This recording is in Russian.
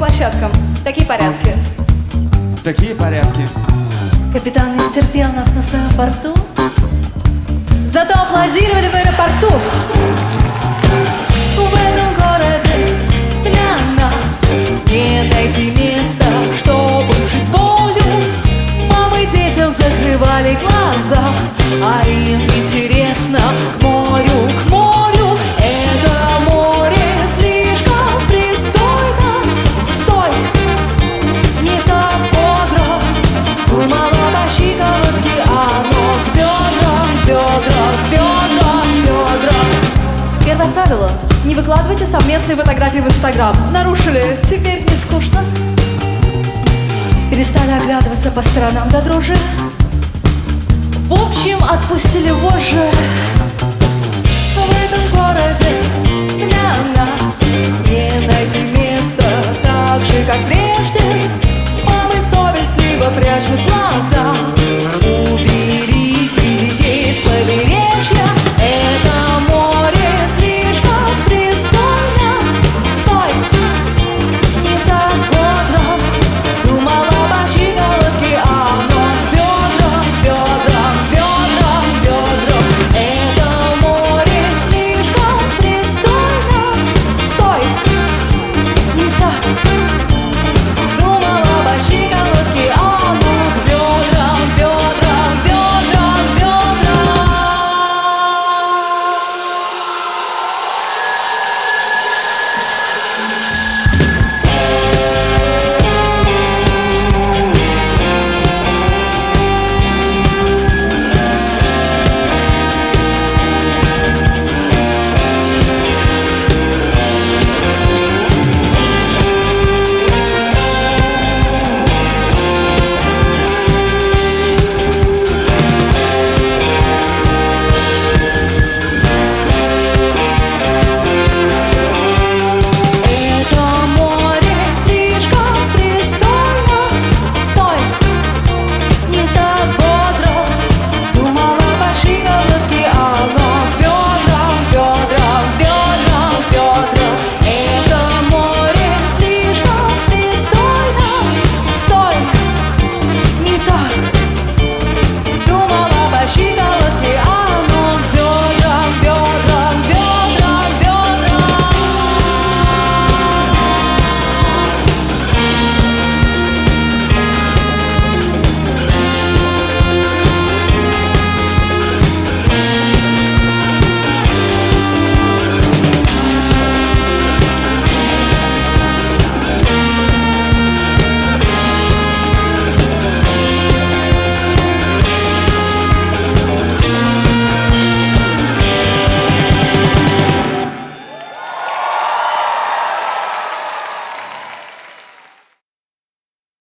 площадкам. Такие порядки. Такие порядки. Капитан не стерпел нас на своем борту, зато аплодировали в аэропорту. В этом городе для нас не найти места, чтобы жить болью. Мамы детям закрывали глаза, а им интересно к морю, к морю. Это море слишком пристойно. Стой, не так бодро. Думала по щиколотке, оно к бедрам, бедрам, бедрам, бедрам. Первое правило: не выкладывайте совместные фотографии в Инстаграм. Нарушили, теперь не скучно. Перестали оглядываться по сторонам до дрожи. В общем, отпустили вожжи. В этом городе для нас не найти места так же, как прежде. Мамы совестливо прячут глаза. Уберите детей с побережья.